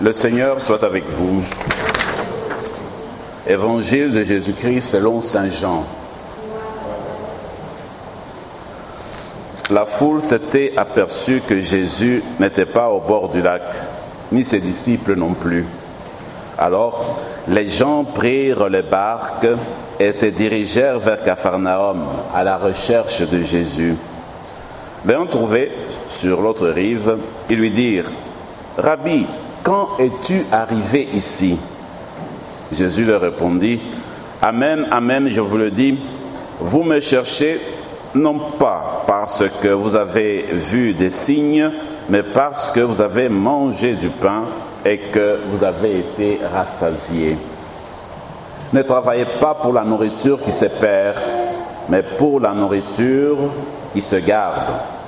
Le Seigneur soit avec vous. Évangile de Jésus-Christ selon saint Jean. La foule s'était aperçue que Jésus n'était pas au bord du lac, ni ses disciples non plus. Alors, les gens prirent les barques et se dirigèrent vers Capharnaüm à la recherche de Jésus. L'ayant trouvé sur l'autre rive, ils lui dirent « Rabbi, quand es-tu arrivé ici ?» Jésus leur répondit « Amen, amen, je vous le dis, vous me cherchez non pas parce que vous avez vu des signes, mais parce que vous avez mangé du pain et que vous avez été rassasiés. Ne travaillez pas pour la nourriture qui se perd, mais pour la nourriture qui se garde,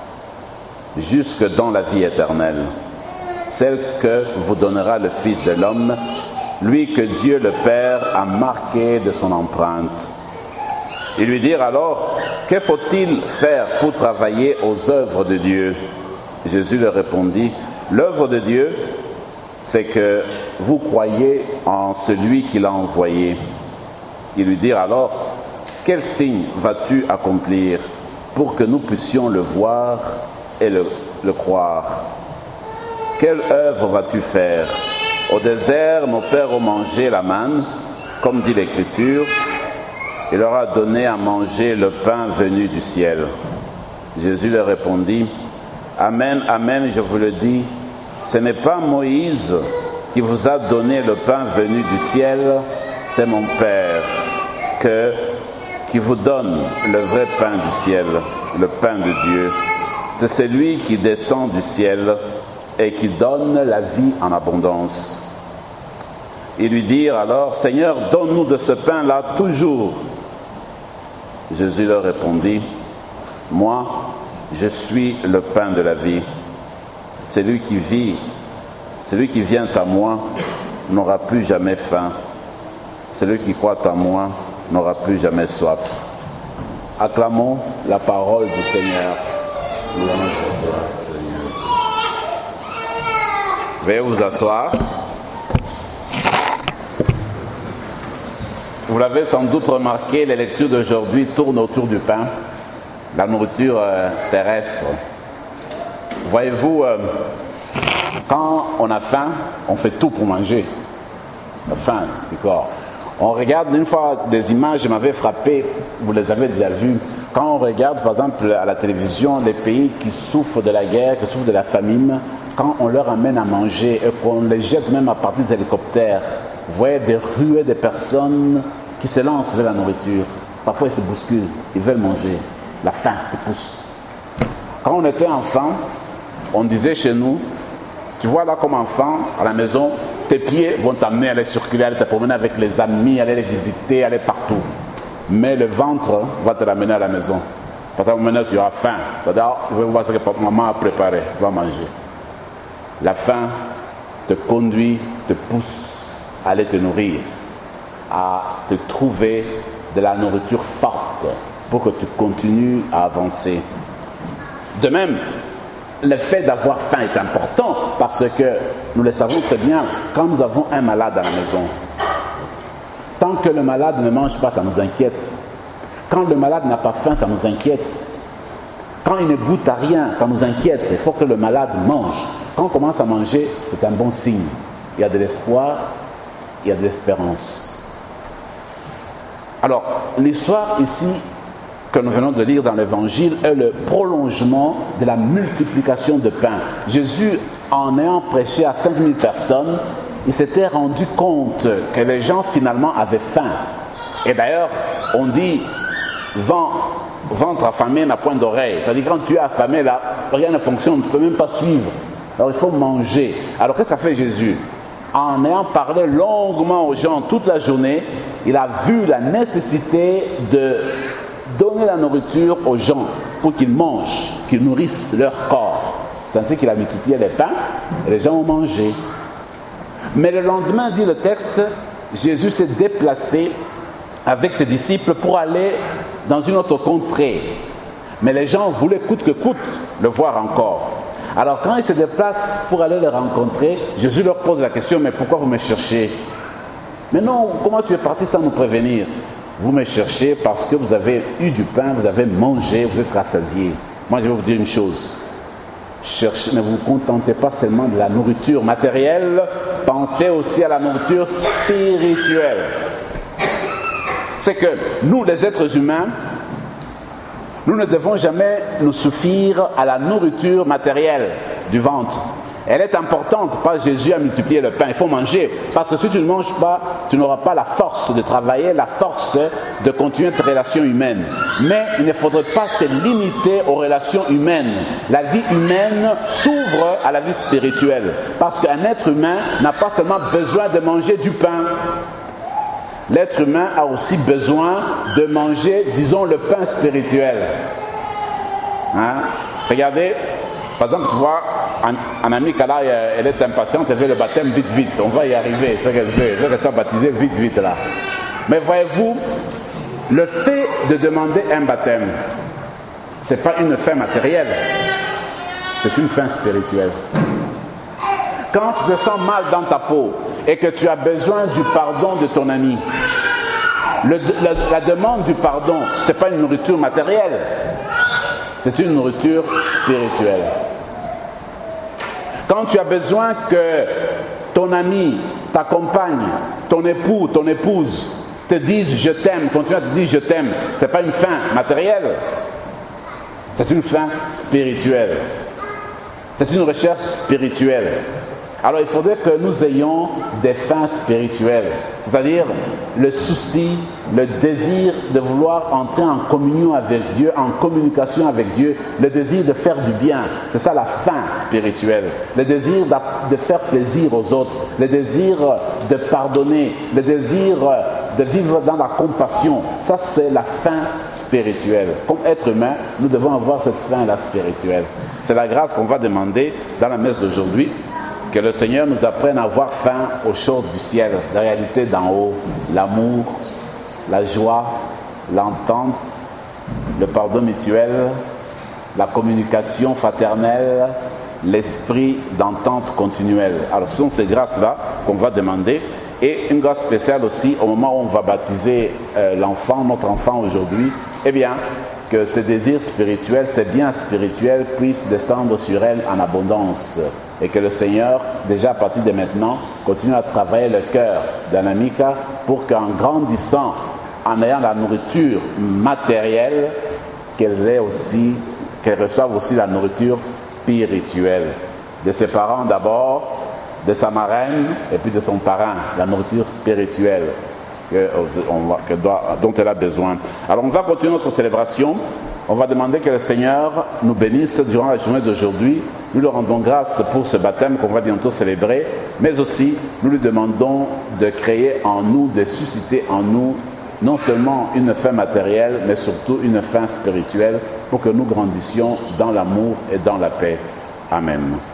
jusque dans la vie éternelle, celle que vous donnera le Fils de l'homme, lui que Dieu le Père a marqué de son empreinte. » Ils lui dirent alors, « Que faut-il faire pour travailler aux œuvres de Dieu ?» Jésus leur répondit, « L'œuvre de Dieu, c'est que vous croyez en celui qui l'a envoyé. » Ils lui dirent alors, « Quel signe vas-tu accomplir pour que nous puissions le voir et le croire? Quelle œuvre vas-tu faire? Au désert, nos pères ont mangé la manne, comme dit l'Écriture. Il leur a donné à manger le pain venu du ciel. » Jésus leur répondit, « Amen, amen, je vous le dis, ce n'est pas Moïse qui vous a donné le pain venu du ciel, c'est mon Père qui vous donne le vrai pain du ciel, le pain de Dieu. C'est celui qui descend du ciel et qui donne la vie en abondance. » Ils lui dirent alors, « Seigneur, donne-nous de ce pain-là toujours. » Jésus leur répondit, « Moi, je suis le pain de la vie. Celui qui vient à moi n'aura plus jamais faim. Celui qui croit en moi n'aura plus jamais soif. » Acclamons la parole du Seigneur. Louange à toi, Seigneur. Veuillez vous asseoir. Vous l'avez sans doute remarqué, les lectures d'aujourd'hui tournent autour du pain, la nourriture terrestre. Voyez-vous, quand on a faim, on fait tout pour manger. La faim du corps. On regarde une fois des images, je m'avais frappé, vous les avez déjà vues. Quand on regarde par exemple à la télévision les pays qui souffrent de la guerre, qui souffrent de la famine, quand on leur amène à manger et qu'on les jette même à partir des hélicoptères, vous voyez des ruées de personnes qui se lancent vers la nourriture. Parfois ils se bousculent, ils veulent manger. La faim te pousse. Quand on était enfant, on disait chez nous, tu vois là comme enfant, à la maison, tes pieds vont t'amener à aller circuler, à aller te promener avec les amis, à aller les visiter, à aller partout. Mais le ventre va te ramener à la maison. Parce que maintenant tu as faim. C'est-à-dire, je vais voir ce que maman a préparé, tu vas manger. La faim te conduit, te pousse à aller te nourrir, à te trouver de la nourriture forte pour que tu continues à avancer. De même, le fait d'avoir faim est important parce que nous le savons très bien, quand nous avons un malade à la maison, tant que le malade ne mange pas, ça nous inquiète. Quand le malade n'a pas faim, ça nous inquiète. Quand il ne goûte à rien, ça nous inquiète. Il faut que le malade mange. Quand on commence à manger, c'est un bon signe. Il y a de l'espoir, il y a de l'espérance. Alors, l'histoire ici que nous venons de lire dans l'Évangile est le prolongement de la multiplication de pain. Jésus, en ayant prêché à 5000 personnes, il s'était rendu compte que les gens finalement avaient faim. Et d'ailleurs, on dit, ventre affamé n'a point d'oreille. C'est-à-dire quand tu es affamé, là, rien ne fonctionne, tu ne peux même pas suivre. Alors il faut manger. Alors qu'est-ce qu'a fait Jésus? En ayant parlé longuement aux gens toute la journée, il a vu la nécessité de donner la nourriture aux gens pour qu'ils mangent, qu'ils nourrissent leur corps. C'est ainsi qu'il a multiplié les pains et les gens ont mangé. Mais le lendemain, dit le texte, Jésus s'est déplacé avec ses disciples pour aller dans une autre contrée. Mais les gens voulaient coûte que coûte le voir encore. Alors quand ils se déplacent pour aller les rencontrer, Jésus leur pose la question, mais pourquoi vous me cherchez? Mais non, comment tu es parti sans nous prévenir? Vous me cherchez parce que vous avez eu du pain, vous avez mangé, vous êtes rassasiés. Moi je vais vous dire une chose. Cherchez, ne vous contentez pas seulement de la nourriture matérielle, pensez aussi à la nourriture spirituelle. C'est que nous, les êtres humains, nous ne devons jamais nous suffire à la nourriture matérielle du ventre. Elle est importante, pas Jésus a multiplié le pain, il faut manger. Parce que si tu ne manges pas, tu n'auras pas la force de travailler, la force de continuer tes relations humaines. Mais il ne faudrait pas se limiter aux relations humaines. La vie humaine s'ouvre à la vie spirituelle. Parce qu'un être humain n'a pas seulement besoin de manger du pain. L'être humain a aussi besoin de manger, disons, le pain spirituel. Hein? Regardez, par exemple, tu vois, en Amérique, là, elle est impatiente, elle veut le baptême vite, on va y arriver, c'est ce qu'elle veut, elle veut qu'elle soit baptisée vite, là. Mais voyez-vous, le fait de demander un baptême, ce n'est pas une fin matérielle, c'est une fin spirituelle. Quand tu te sens mal dans ta peau et que tu as besoin du pardon de ton ami, la demande du pardon, ce n'est pas une nourriture matérielle, c'est une nourriture spirituelle. Quand tu as besoin que ton ami, ta compagne, ton époux, ton épouse te disent je t'aime, continue à te dire je t'aime, ce n'est pas une fin matérielle, c'est une fin spirituelle. C'est une recherche spirituelle. Alors il faudrait que nous ayons des fins spirituelles, c'est-à-dire le souci, le désir de vouloir entrer en communion avec Dieu, en communication avec Dieu, le désir de faire du bien, c'est ça la fin spirituelle, le désir de faire plaisir aux autres, le désir de pardonner, le désir de vivre dans la compassion, ça c'est la fin spirituelle. Comme être humain, nous devons avoir cette fin-là spirituelle. C'est la grâce qu'on va demander dans la messe d'aujourd'hui. Que le Seigneur nous apprenne à avoir faim aux choses du ciel, la réalité d'en haut, l'amour, la joie, l'entente, le pardon mutuel, la communication fraternelle, l'esprit d'entente continuelle. Alors ce sont ces grâces-là qu'on va demander. Et une grâce spéciale aussi au moment où on va baptiser l'enfant, notre enfant aujourd'hui, eh bien, que ces désirs spirituels, ces biens spirituels puissent descendre sur elle en abondance. Et que le Seigneur, déjà à partir de maintenant, continue à travailler le cœur d'Anamika pour qu'en grandissant, en ayant la nourriture matérielle, qu'elle reçoive aussi la nourriture spirituelle. De ses parents d'abord, de sa marraine et puis de son parrain, la nourriture spirituelle dont elle a besoin. Alors on va continuer notre célébration. On va demander que le Seigneur nous bénisse durant la journée d'aujourd'hui. Nous lui rendons grâce pour ce baptême qu'on va bientôt célébrer, mais aussi nous lui demandons de créer en nous, de susciter en nous non seulement une fin matérielle, mais surtout une fin spirituelle pour que nous grandissions dans l'amour et dans la paix. Amen.